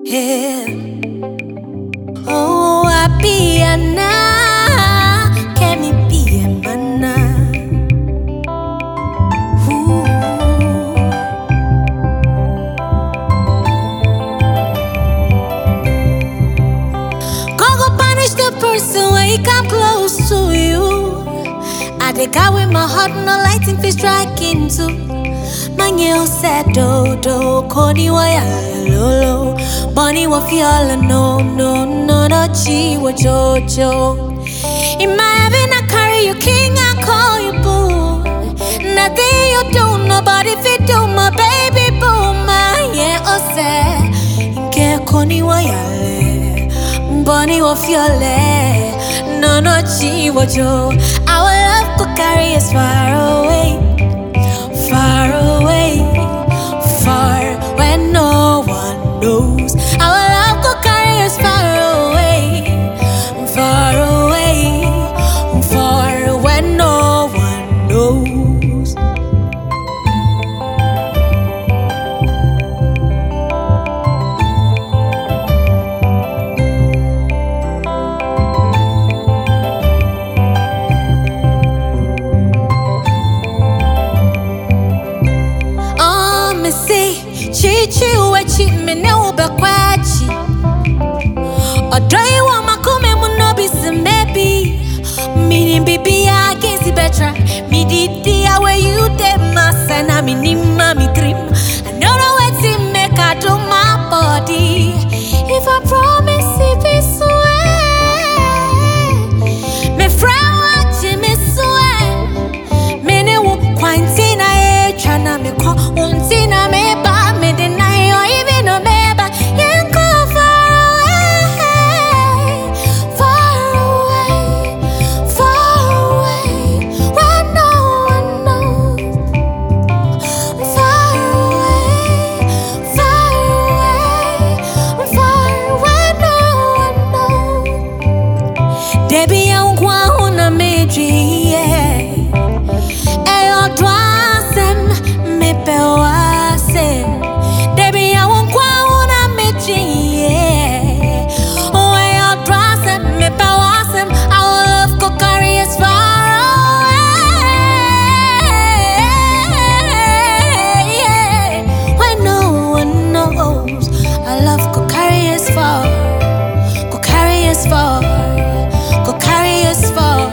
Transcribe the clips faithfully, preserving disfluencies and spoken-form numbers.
Yeah. Oh, happy Anna, can me be a mana? Ooh. Go go punish the person when he come close to you. I dey guy with my heart, no lighting fi strike into. Manye said do do koni waya lolo Bonnie wa fiala no no no no chi wa jojo. In my heaven I carry you king, I call you boo. Nothing you do, nobody fit do my baby boo. My yeah oh say Inke koni waya le Bonnie wa fiala no no chi wa jo. Our love could carry us far away, far away, far where no one knows. Our love could carry us far away, far away, far where no one knows. Chi chi uwechi mene ubekwachi Odoi wa makume munobi simebi Mini bibi ya gezi betra Mi didi ya we you de masana Mini mami dream I know the way to make I do my body. If I promise if it's swear Me friend watch me swear Mene wu kwantina e chana me kwa untina me ba Debi ya unkwa huna meji, yeah. Eyo dwasem, mepe wasem. Debi ya unkwa huna meji, yeah. Oh, eyo dwasem, mepe wasem. Our love could carry us far away, yeah. When no one knows, our love could carry us far, could carry us far. Go carry us far.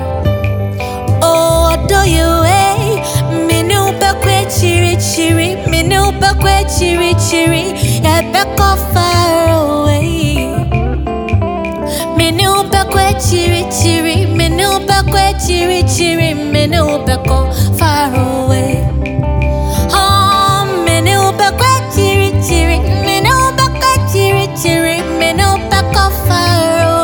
Oh, do you eh? Me no bakwe chiri chiri. Me no bakwe chiri chiri. Yeah, back off far away. Me no bakwe chiri chiri. Me no bakwe chiri chiri. Me no back off far away. Oh, me no bakwe chiri chiri. Me no bakwe chiri chiri. Me no back off far away.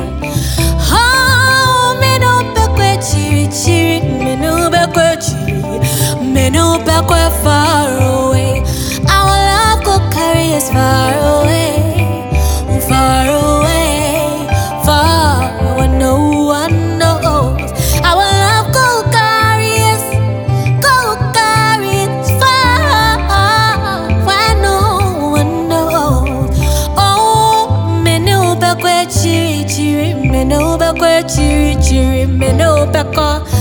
Me no back where far away. Our love could carry us far away, far away, far where no one knows. Our love could carry us, could carry us far where no one knows. Oh, me no back where chiri chiri. Me no back where chiri chiri. Me no back where